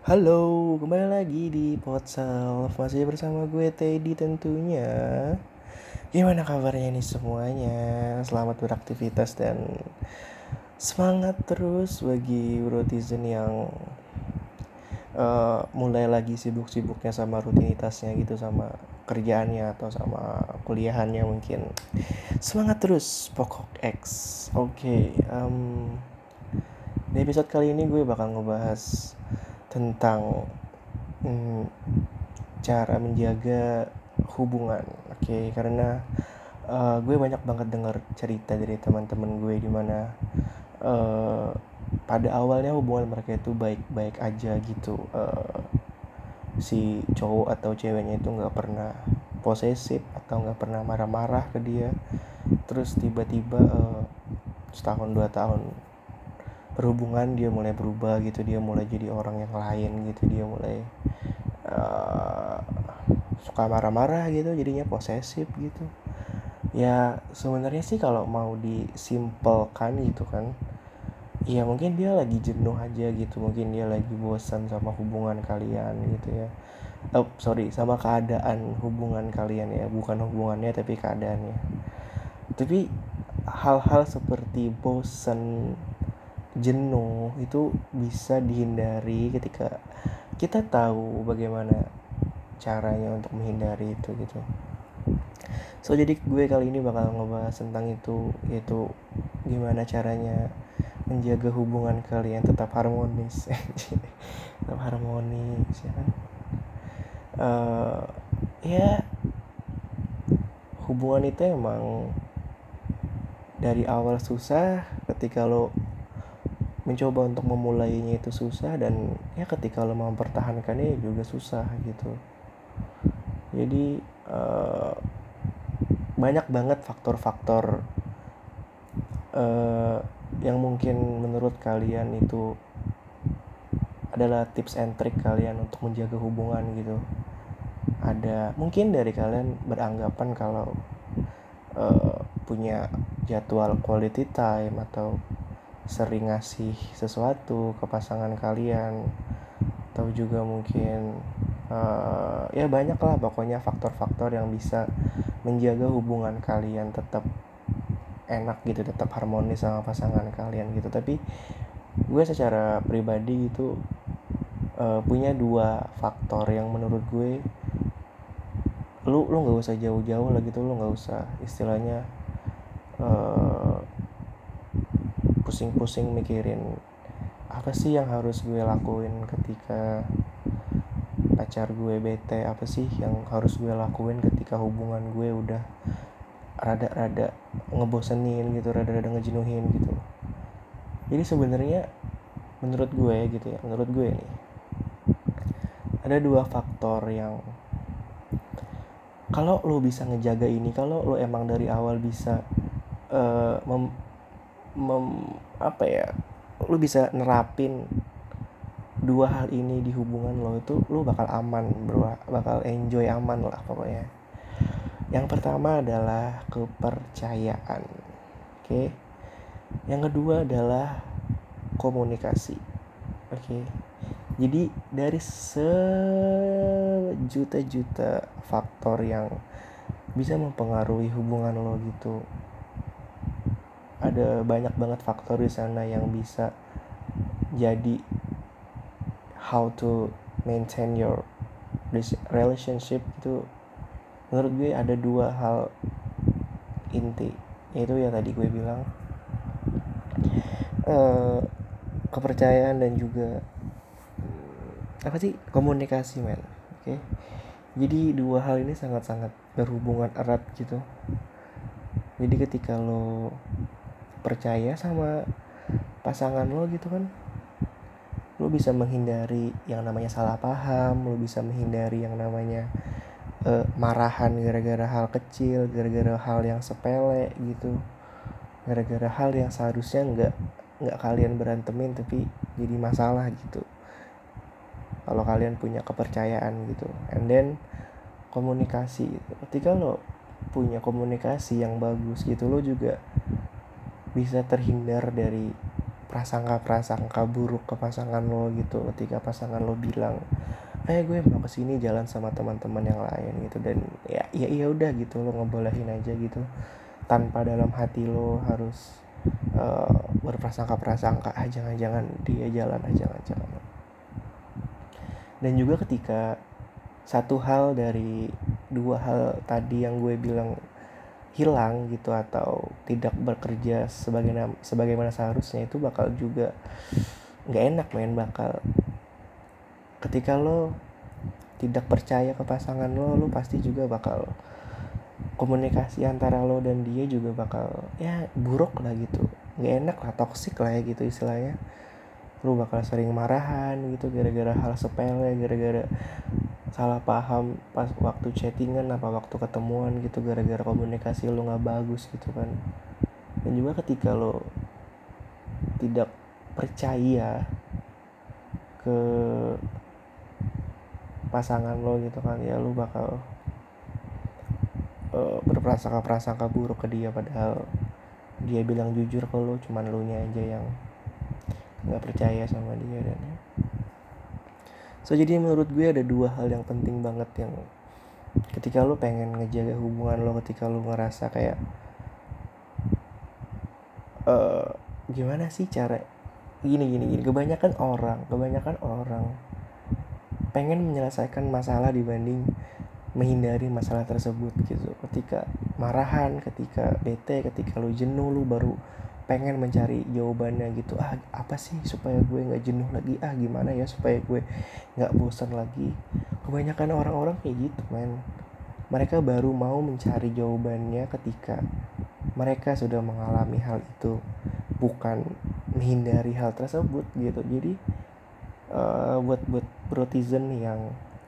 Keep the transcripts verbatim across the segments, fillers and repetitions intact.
Halo, kembali lagi di Podsel. Masih bersama gue Teddy tentunya. Gimana kabarnya nih semuanya? Selamat beraktivitas dan semangat terus bagi Brotizen yang eh, mulai lagi sibuk-sibuknya sama rutinitasnya gitu, sama kerjaannya atau sama kuliahannya mungkin. Semangat terus, pokok X. Oke, em, di episode kali ini gue bakal ngebahas tentang hmm, cara menjaga hubungan. Oke, okay, karena uh, gue banyak banget dengar cerita dari teman-teman gue di mana uh, pada awalnya hubungan mereka itu baik-baik aja gitu. Uh, si cowok atau ceweknya itu nggak pernah posesif atau nggak pernah marah-marah ke dia. Terus tiba-tiba uh, setahun dua tahun berhubungan dia mulai berubah gitu, dia mulai jadi orang yang lain gitu, dia mulai uh, suka marah-marah gitu, jadinya posesif gitu. Ya sebenarnya sih kalau mau disimpelkan gitu kan, ya mungkin dia lagi jenuh aja gitu, mungkin dia lagi bosan sama hubungan kalian gitu ya. Oh sorry, sama keadaan hubungan kalian ya, bukan hubungannya tapi keadaannya. Tapi hal-hal seperti bosan, jenuh itu bisa dihindari ketika kita tahu bagaimana caranya untuk menghindari itu gitu. So jadi gue kali ini bakal ngebahas tentang itu, yaitu gimana caranya menjaga hubungan kalian tetap harmonis. Tetap harmonis ya kan. Uh, ya hubungan itu emang dari awal susah, ketika lo mencoba untuk memulainya itu susah, dan ya ketika lo mempertahankannya juga susah gitu. Jadi uh, banyak banget faktor-faktor uh, yang mungkin menurut kalian itu adalah tips and trick kalian untuk menjaga hubungan gitu. Ada mungkin dari kalian beranggapan kalau uh, punya jadwal quality time atau sering ngasih sesuatu ke pasangan kalian, atau juga mungkin uh, ya banyak lah pokoknya faktor-faktor yang bisa menjaga hubungan kalian tetap enak gitu, tetap harmonis sama pasangan kalian gitu. Tapi gue secara pribadi gitu uh, punya dua faktor yang menurut gue lu lu nggak usah jauh-jauh lah gitu, lu nggak usah istilahnya uh, pusing-pusing mikirin apa sih yang harus gue lakuin ketika pacar gue bete, apa sih yang harus gue lakuin ketika hubungan gue udah rada-rada ngebosenin gitu, rada-rada ngejenuhin gitu. Jadi sebenarnya menurut gue gitu ya, menurut gue nih ada dua faktor yang kalau lo bisa ngejaga ini, kalau lo emang dari awal bisa uh, mem, mem apa ya, lo bisa nerapin dua hal ini di hubungan lo, itu lo bakal aman bro, bakal enjoy aman lah pokoknya. Yang pertama adalah kepercayaan, oke okay? Yang kedua adalah komunikasi, oke okay? Jadi dari sejuta-juta faktor yang bisa mempengaruhi hubungan lo gitu, ada banyak banget faktor di sana yang bisa jadi how to maintain your relationship gitu. Menurut gue ada dua hal inti, yaitu yang tadi gue bilang uh, kepercayaan dan juga apa sih, komunikasi men. Oke okay? Jadi dua hal ini sangat-sangat berhubungan erat gitu. Jadi ketika lo percaya sama pasangan lo gitu kan, lo bisa menghindari yang namanya salah paham, lo bisa menghindari yang namanya uh, marahan gara-gara hal kecil, gara-gara hal yang sepele gitu, gara-gara hal yang seharusnya nggak nggak kalian berantemin tapi jadi masalah gitu. Kalau kalian punya kepercayaan gitu, and then komunikasi gitu. Ketika lo punya komunikasi yang bagus gitu, lo juga bisa terhindar dari prasangka-prasangka buruk ke pasangan lo gitu ketika pasangan lo bilang, eh gue mau kesini jalan sama teman-teman yang lain gitu, dan ya ya ya udah gitu, lo ngebolehin aja gitu tanpa dalam hati lo harus uh, berprasangka-prasangka, ah jangan-jangan dia jalan, ah jangan-jangan. Dan juga ketika satu hal dari dua hal tadi yang gue bilang hilang gitu atau tidak bekerja sebagaimana sebagaimana seharusnya, itu bakal juga nggak enak men. Bakal ketika lo tidak percaya ke pasangan lo, lo pasti juga bakal komunikasi antara lo dan dia juga bakal ya buruk lah gitu, nggak enak lah, toksik lah ya gitu istilahnya. Lo bakal sering marahan gitu gara-gara hal sepele, gara-gara salah paham pas waktu chattingan apa waktu ketemuan gitu, gara-gara komunikasi lo nggak bagus gitu kan. Dan juga ketika lo tidak percaya ke pasangan lo gitu kan, ya lo bakal uh, berprasangka-prasangka buruk ke dia, padahal dia bilang jujur ke lo, cuman lo nya aja yang nggak percaya sama dia. Dan ya. So jadi menurut gue ada dua hal yang penting banget yang ketika lo pengen ngejaga hubungan lo, ketika lo ngerasa kayak uh, gimana sih cara gini gini gini kebanyakan orang kebanyakan orang pengen menyelesaikan masalah dibanding menghindari masalah tersebut gitu. Ketika marahan, ketika bete, ketika lo jenuh, lo baru pengen mencari jawabannya gitu. Ah apa sih supaya gue nggak jenuh lagi, ah gimana ya supaya gue nggak bosan lagi. Kebanyakan orang-orang kayak gitu men. Mereka baru mau mencari jawabannya ketika mereka sudah mengalami hal itu, bukan menghindari hal tersebut gitu. Jadi uh, buat buat brotizen yang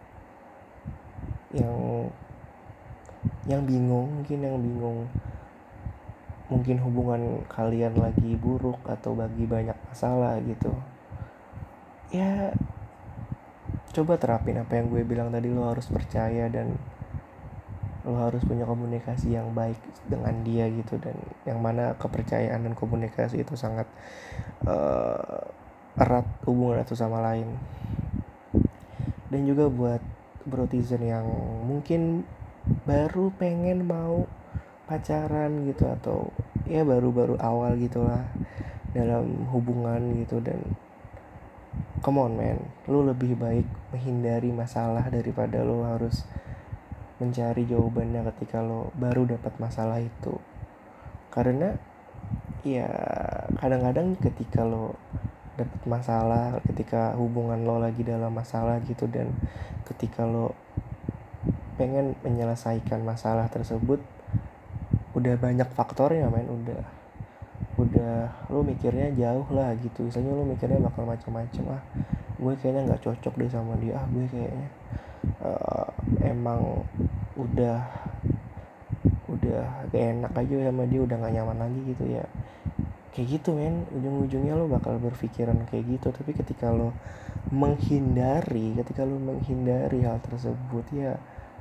yang yang bingung mungkin yang bingung mungkin hubungan kalian lagi buruk atau bagi banyak masalah gitu, ya coba terapin apa yang gue bilang tadi. Lo harus percaya dan lo harus punya komunikasi yang baik dengan dia gitu, dan yang mana kepercayaan dan komunikasi itu sangat uh, erat hubungan satu sama lain. Dan juga buat brotizen yang mungkin baru pengen mau pacaran gitu atau ya baru-baru awal gitulah dalam hubungan gitu, dan come on man, lu lebih baik menghindari masalah daripada lu harus mencari jawabannya ketika lo baru dapat masalah itu. Karena ya kadang-kadang ketika lo dapat masalah, ketika hubungan lo lagi dalam masalah gitu, dan ketika lo pengen menyelesaikan masalah tersebut, udah banyak faktornya men, udah udah lo mikirnya jauh lah gitu. Misalnya lo mikirnya bakal macam-macam, ah gue kayaknya nggak cocok deh sama dia, ah gue kayaknya uh, emang udah udah gak enak aja sama dia, udah nggak nyaman lagi gitu ya. Kayak gitu men, ujung-ujungnya lo bakal berpikiran kayak gitu. Tapi ketika lo menghindari ketika lo menghindari hal tersebut, ya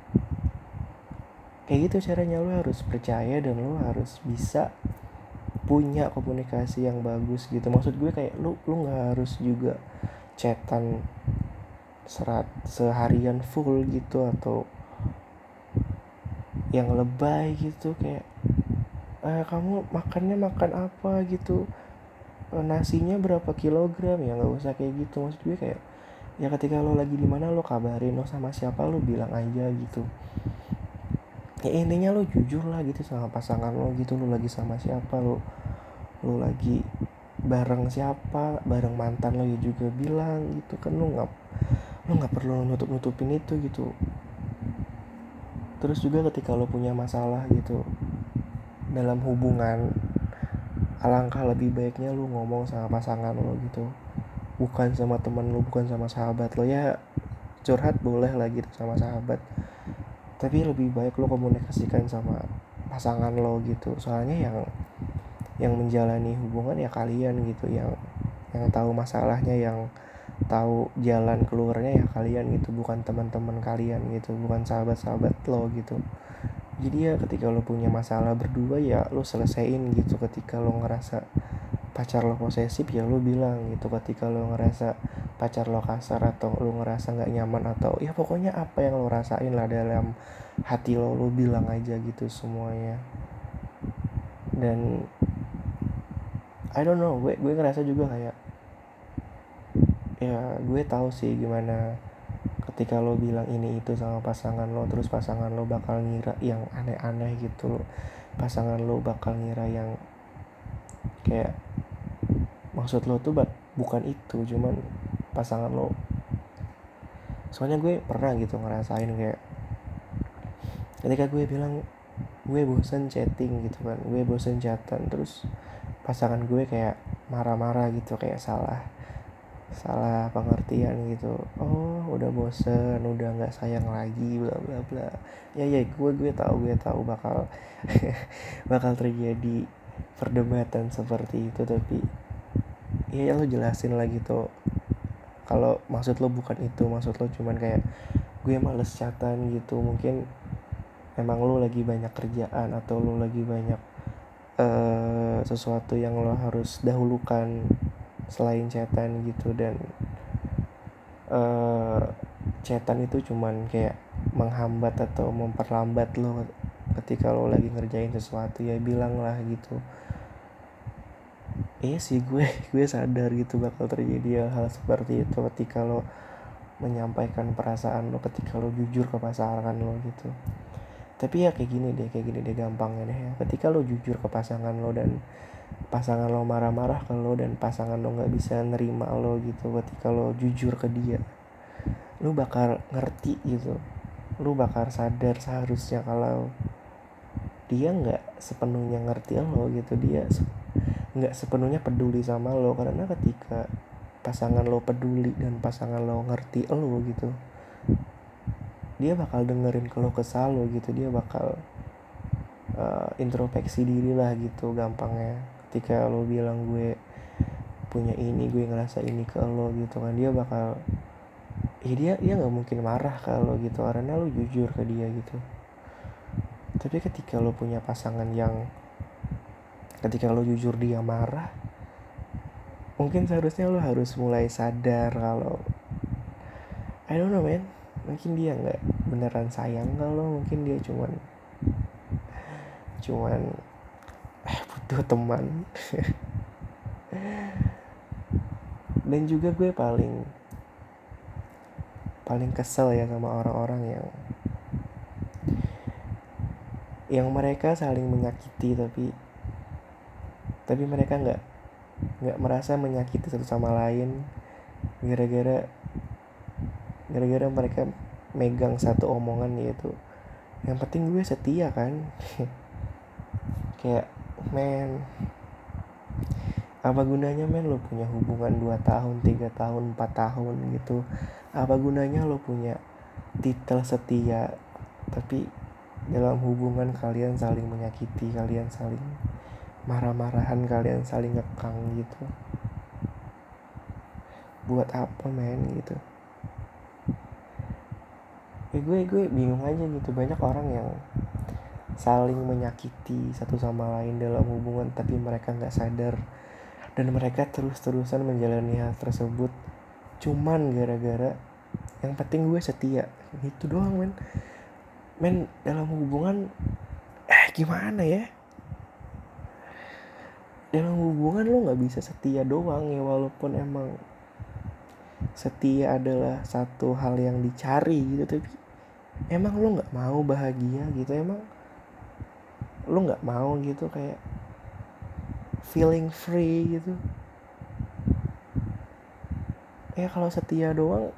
kayak gitu caranya. Lo harus percaya dan lo harus bisa punya komunikasi yang bagus gitu. Maksud gue kayak lo lo nggak harus juga chatan serat seharian full gitu, atau yang lebay gitu kayak eh, kamu makannya makan apa gitu, e, nasinya berapa kilogram, ya nggak usah kayak gitu. Maksud gue kayak ya ketika lo lagi di mana lo kabarin, lo sama siapa lo bilang aja gitu. Ya intinya lo jujur lah gitu sama pasangan lo gitu. Lo lagi sama siapa, lo lo lagi bareng siapa, bareng mantan lo ya juga bilang gitu kan. Lo nggak lo nggak perlu nutup nutupin itu gitu. Terus juga ketika lo punya masalah gitu dalam hubungan, alangkah lebih baiknya lo ngomong sama pasangan lo gitu, bukan sama teman lo, bukan sama sahabat lo. Ya curhat boleh lah gitu sama sahabat, tapi lebih baik lo komunikasikan sama pasangan lo gitu. Soalnya yang yang menjalani hubungan ya kalian gitu, yang yang tahu masalahnya, yang tahu jalan keluarnya ya kalian gitu, bukan teman-teman kalian gitu, bukan sahabat-sahabat lo gitu. Jadi ya ketika lo punya masalah berdua ya lo selesaiin gitu. Ketika lo ngerasa pacar lo posesif ya lo bilang gitu. Ketika lo ngerasa pacar lo kasar atau lo ngerasa nggak nyaman atau ya pokoknya apa yang lo rasain lah dalam hati lo, lo bilang aja gitu semuanya. Dan I don't know, gue gue ngerasa juga kayak ya gue tahu sih gimana ketika lo bilang ini itu sama pasangan lo, terus pasangan lo bakal ngira yang aneh-aneh gitu. Pasangan lo bakal ngira yang kayak maksud lo tuh bukan itu, cuman pasangan lo. Soalnya gue pernah gitu ngerasain kayak ketika gue bilang gue bosen chatting gitu kan, gue bosen chatan, terus pasangan gue kayak marah-marah gitu, kayak salah salah pengertian gitu. Oh udah bosen, udah nggak sayang lagi, bla bla bla. Ya ya gue gue tahu gue tahu bakal bakal terjadi perdebatan seperti itu, tapi ya lo jelasin lagi tuh kalau maksud lo bukan itu, maksud lo cuman kayak gue males chatan gitu, mungkin emang lo lagi banyak kerjaan atau lo lagi banyak uh, sesuatu yang lo harus dahulukan selain chatan gitu. Dan uh, chatan itu cuman kayak menghambat atau memperlambat lo ketika lo lagi ngerjain sesuatu, ya bilang lah gitu. Iya sih gue gue sadar gitu bakal terjadi hal-hal seperti itu ketika lo menyampaikan perasaan lo, ketika lo jujur ke pasangan lo gitu. Tapi ya kayak gini deh, kayak gini deh gampangnya deh ya. Ketika lo jujur ke pasangan lo dan pasangan lo marah-marah ke lo dan pasangan lo nggak bisa nerima lo gitu, ketika lo jujur ke dia, lo bakal ngerti gitu, lo bakal sadar seharusnya kalau dia nggak sepenuhnya ngerti lo gitu, dia nggak sepenuhnya peduli sama lo. Karena ketika pasangan lo peduli dan pasangan lo ngerti lo gitu, dia bakal dengerin keluh kesah lo gitu, dia bakal uh, introspeksi diri lah gitu gampangnya. Ketika lo bilang gue punya ini, gue ngerasa ini ke lo gitu kan, dia bakal ya dia dia nggak mungkin marah ke lo gitu karena lo jujur ke dia gitu. Tapi ketika lo punya pasangan yang ketika lo jujur dia marah, mungkin seharusnya lo harus mulai sadar kalau I don't know man, mungkin dia nggak beneran sayang kalau mungkin dia cuman cuman eh, butuh teman. Dan juga gue paling paling kesel ya sama orang-orang yang yang mereka saling menyakiti tapi tapi mereka nggak nggak merasa menyakiti satu sama lain gara-gara gara-gara mereka megang satu omongan, yaitu yang penting gue setia kan. Kayak men, apa gunanya men lo punya hubungan dua tahun, tiga tahun, empat tahun gitu, apa gunanya lo punya titel setia tapi dalam hubungan kalian saling menyakiti, kalian saling marah-marahan, kalian saling ngekang gitu. Buat apa men gitu. Ya gue gue bingung aja gitu, banyak orang yang saling menyakiti satu sama lain dalam hubungan tapi mereka gak sadar, dan mereka terus-terusan menjalani hal tersebut cuman gara-gara yang penting gue setia gitu doang men. Men dalam hubungan eh gimana ya, dalam hubungan lo gak bisa setia doang ya, walaupun emang setia adalah satu hal yang dicari gitu, tapi emang lo gak mau bahagia gitu, emang lo gak mau gitu kayak feeling free gitu. Ya kalau setia doang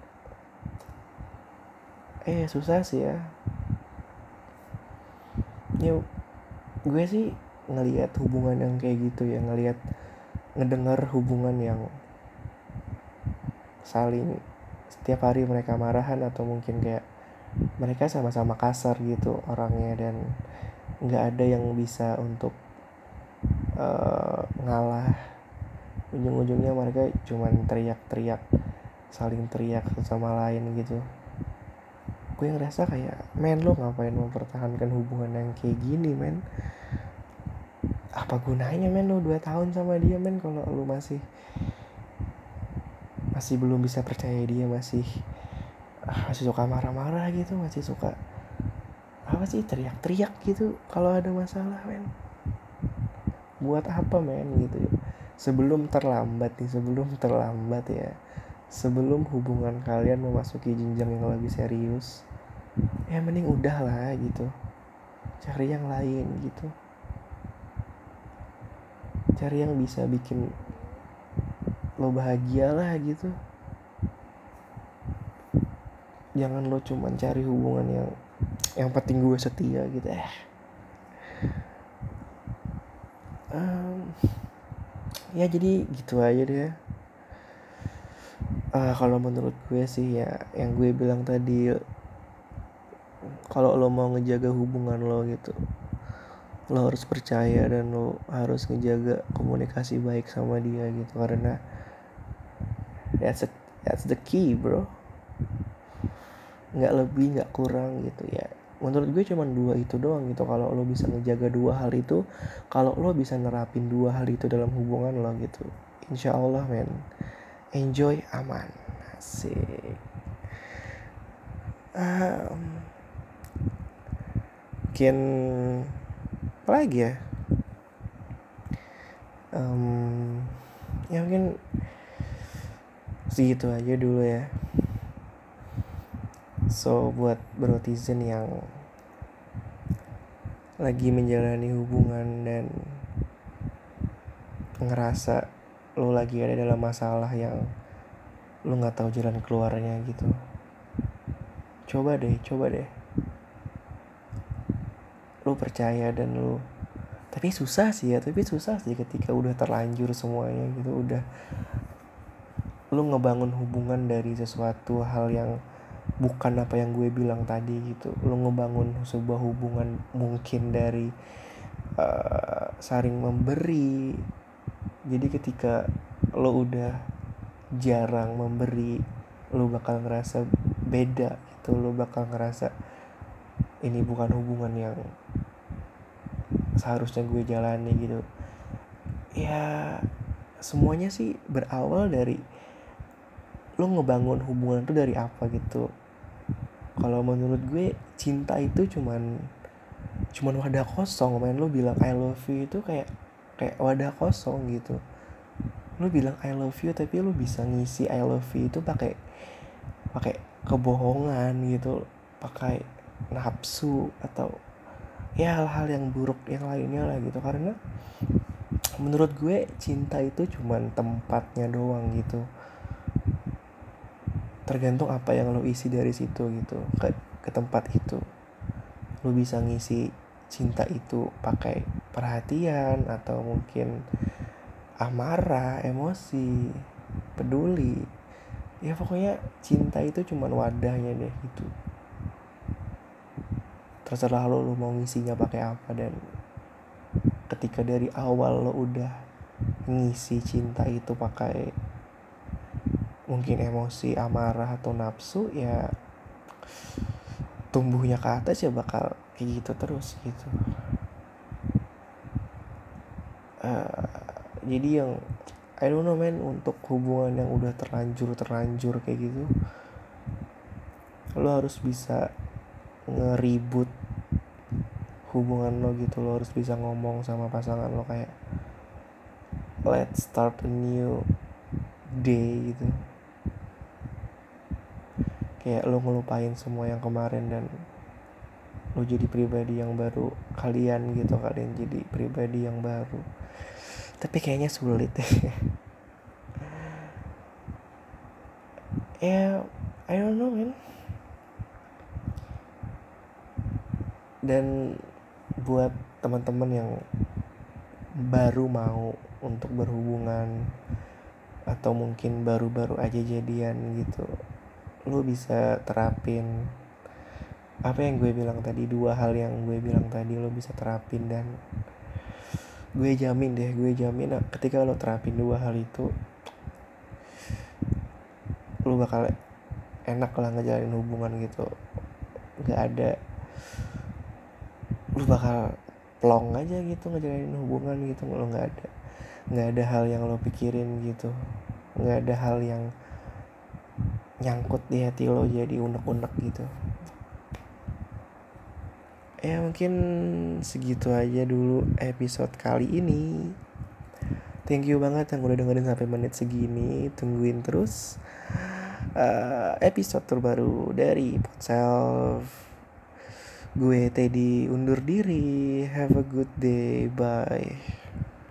eh susah sih ya. Ya gue sih ngelihat hubungan yang kayak gitu ya, ngelihat ngedengar hubungan yang saling setiap hari mereka marahan atau mungkin kayak mereka sama-sama kasar gitu orangnya, dan nggak ada yang bisa untuk uh, ngalah. Ujung-ujungnya mereka cuman teriak-teriak, saling teriak sama lain gitu. Gue ngerasa kayak men, lo ngapain mempertahankan hubungan yang kayak gini men, apa gunanya men lu dua tahun sama dia men kalau lu masih masih belum bisa percaya dia, masih ah, masih suka marah-marah gitu, masih suka apa sih teriak-teriak gitu kalau ada masalah men. Buat apa men gitu ya. Sebelum terlambat nih, sebelum terlambat ya. Sebelum hubungan kalian memasuki jenjang yang lebih serius, ya mending udah lah gitu. Cari yang lain gitu. Cari yang bisa bikin lo bahagia lah gitu. Jangan lo cuman cari hubungan yang yang penting gue setia gitu. Eh. Um, ya jadi gitu aja deh. Uh, kalau menurut gue sih ya yang gue bilang tadi, kalau lo mau ngejaga hubungan lo gitu, lo harus percaya dan lo harus ngejaga komunikasi baik sama dia gitu, karena that's a, that's the key bro. Nggak lebih nggak kurang gitu ya. Menurut gue cuma dua itu doang gitu. Kalau lo bisa ngejaga dua hal itu, kalau lo bisa nerapin dua hal itu dalam hubungan lo gitu, insya Allah men, enjoy, aman, asik. um, mungkin apa lagi ya, um, ya mungkin segitu aja dulu ya. So buat brotizen yang lagi menjalani hubungan dan ngerasa lo lagi ada dalam masalah yang lo nggak tahu jalan keluarnya gitu, coba deh coba deh lo percaya dan lo, tapi susah sih ya tapi susah sih ketika udah terlanjur semuanya gitu, udah lo ngebangun hubungan dari sesuatu hal yang bukan apa yang gue bilang tadi gitu. Lo ngebangun sebuah hubungan mungkin dari uh, saling memberi. Jadi ketika lo udah jarang memberi, lo bakal ngerasa beda gitu. Lo bakal ngerasa ini bukan hubungan yang seharusnya gue jalani gitu. Ya semuanya sih berawal dari lo ngebangun hubungan itu dari apa gitu. Kalau menurut gue cinta itu cuman cuman wadah kosong men. Lo bilang I love you itu kayak kayak wadah kosong gitu. Lo bilang I love you tapi lo bisa ngisi I love you itu pakai pakai kebohongan gitu, pakai nafsu atau ya hal-hal yang buruk yang lainnya lah gitu. Karena menurut gue cinta itu cuman tempatnya doang gitu. Tergantung apa yang lo isi dari situ gitu, ke, ke tempat itu. Lo bisa ngisi cinta itu pakai perhatian atau mungkin amarah, emosi, peduli. Ya pokoknya cinta itu cuman wadahnya deh gitu. Terserah lo, lo mau ngisinya pakai apa. Dan ketika dari awal lo udah ngisi cinta itu pakai mungkin emosi, amarah atau nafsu, ya tumbuhnya ke atas ya bakal kayak gitu terus gitu. Uh, jadi yang I don't know man, untuk hubungan yang udah terlanjur terlanjur kayak gitu, lo harus bisa ngeribut hubungan lo gitu. Lo harus bisa ngomong sama pasangan lo kayak let's start a new day gitu. Kayak lo ngelupain semua yang kemarin dan lo jadi pribadi yang baru. Kalian gitu, kalian jadi pribadi yang baru. Tapi kayaknya sulit ya. I don't know man. Dan buat teman-teman yang baru mau untuk berhubungan atau mungkin baru-baru aja jadian gitu, lo bisa terapin apa yang gue bilang tadi. Dua hal yang gue bilang tadi lo bisa terapin, dan gue jamin deh, gue jamin ketika lo terapin dua hal itu, lo bakal enak lah ngejalanin hubungan gitu. Gak ada, lo bakal plong aja gitu ngejalanin hubungan gitu, lo nggak ada nggak ada hal yang lo pikirin gitu, nggak ada hal yang nyangkut di hati lo jadi unek-unek gitu. Ya mungkin segitu aja dulu episode kali ini. Thank you banget yang udah dengerin sampai menit segini. Tungguin terus uh, episode terbaru dari Podself. Gue Teddy undur diri. Have a good day. Bye.